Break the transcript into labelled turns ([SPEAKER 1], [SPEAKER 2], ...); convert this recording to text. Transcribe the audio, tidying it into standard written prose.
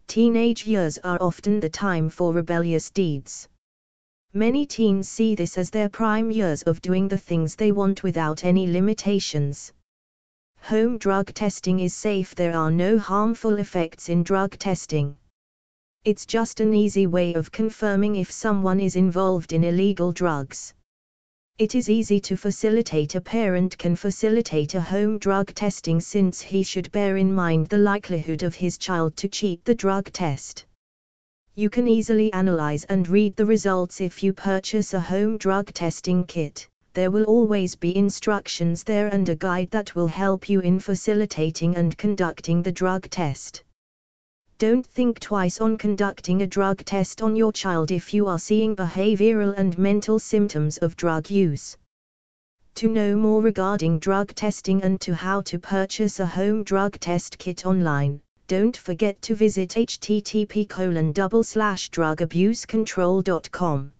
[SPEAKER 1] Teenage years are often the time for rebellious deeds. Many teens see this as their prime years of doing the things they want without any limitations. Home drug testing is safe. There are no harmful effects in drug testing. It's just an easy way of confirming if someone is involved in illegal drugs. It is easy to facilitate. A parent can facilitate a home drug testing since he should bear in mind the likelihood of his child to cheat the drug test. You can easily analyze and read the results if you purchase a home drug testing kit. There will always be instructions there and a guide that will help you in facilitating and conducting the drug test. Don't think twice on conducting a drug test on your child if you are seeing behavioral and mental symptoms of drug use. To know more regarding drug testing and to how to purchase a home drug test kit online, don't forget to visit http://drugabusecontrol.com.